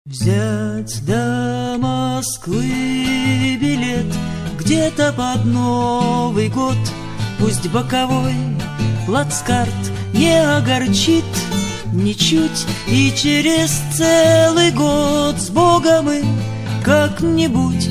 Взять до Москвы билет где-то под Новый год. Пусть боковой плацкарт не огорчит ничуть, и через целый год с Богом и как-нибудь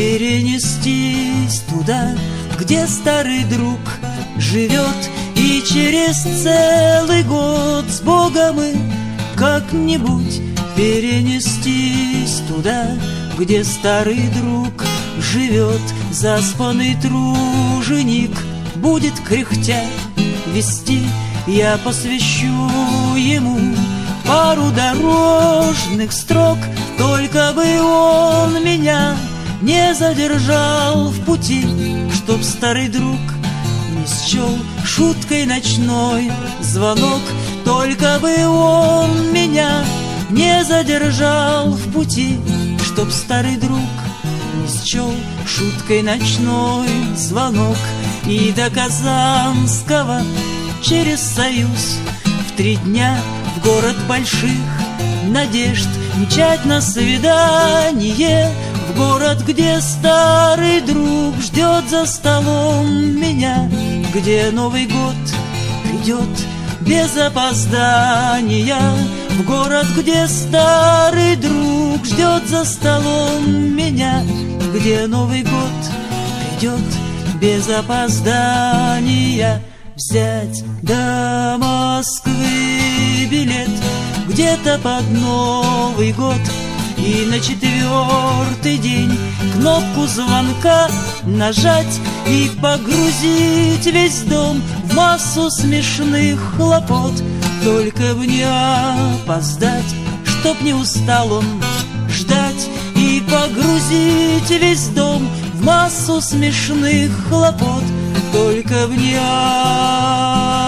перенестись туда, где старый друг живет. И через целый год с Богом и как-нибудь перенестись туда, где старый друг живет. Заспанный труженик будет кряхтя вести, я посвящу ему пару дорожных строк, только бы он меня не задержал в пути, чтоб старый друг не счел шуткой ночной звонок, только бы он меня не задержал в пути, чтоб старый друг не счел шуткой ночной звонок. И до Казанского через Союз в 3 дня в город больших надежд мчать на свидание, в город, где старый друг ждет за столом меня, где Новый год придет без опоздания, в город, где старый друг ждет за столом меня, где Новый год придет без опоздания. Взять до Москвы билет где-то под Новый год и на 4-й день кнопку звонка нажать и погрузить весь дом в массу смешных хлопот, только бы не опоздать, чтоб не устал он ждать, и погрузить весь дом в массу смешных хлопот, только бы не опоздать.